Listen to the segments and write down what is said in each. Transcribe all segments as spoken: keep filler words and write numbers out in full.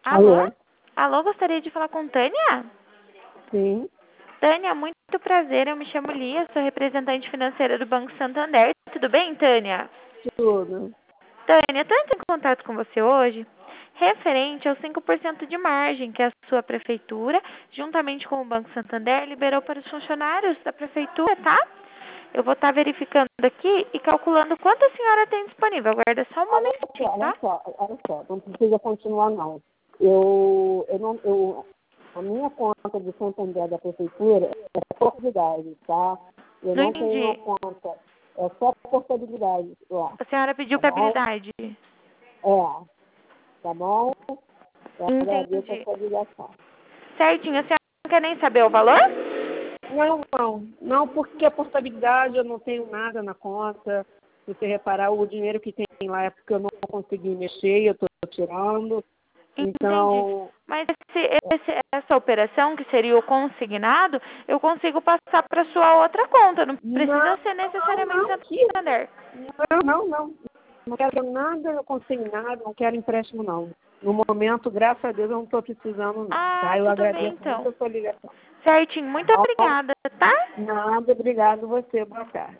Alô? Alô? Alô, gostaria de falar com Tânia? Sim, Tânia, muito prazer, eu me chamo Lia, sou representante financeira do Banco Santander. Tudo bem, Tânia? tudo. Tânia, estou entrando em contato com você hoje referente aos cinco por cento de margem que a sua prefeitura, juntamente com o Banco Santander, liberou para os funcionários da prefeitura, tá? Eu vou estar verificando aqui e calculando quanto a senhora tem disponível. Aguarda só um Olha só, momentinho, olha tá? só, olha só, não precisa continuar não. Eu, eu não, eu, a minha conta de Santander da prefeitura é portabilidade, tá? Eu Não não tenho entendi. conta, é só portabilidade lá, A senhora pediu tá bom? habilidade. É, tá bom? Eu agradeço a Entendi. sua ligação. Certinho, a senhora não quer nem saber o valor? Não, não, não, porque a portabilidade eu não tenho nada na conta. Se você reparar, o dinheiro que tem lá é porque eu não consegui mexer, eu estou tirando. Entendi. Então, Mas esse, esse- essa operação, que seria o consignado, eu consigo passar para sua outra conta. Não precisa não, ser não, necessariamente não, que, Santander. não, não, não. Não quero nada consignado, não quero empréstimo, não. No momento, graças a Deus, eu não estou precisando, não. Tá? Ah, Eu tudo bem agradeço muito então. a sua ligação. Certinho. Tá Muito bom? obrigada, tá? Nada, obrigado você. Boa tarde.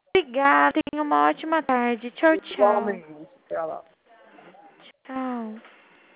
Obrigada. Tenha uma ótima tarde. Tchau, tchau. Igualmente. Até lá. Tchau.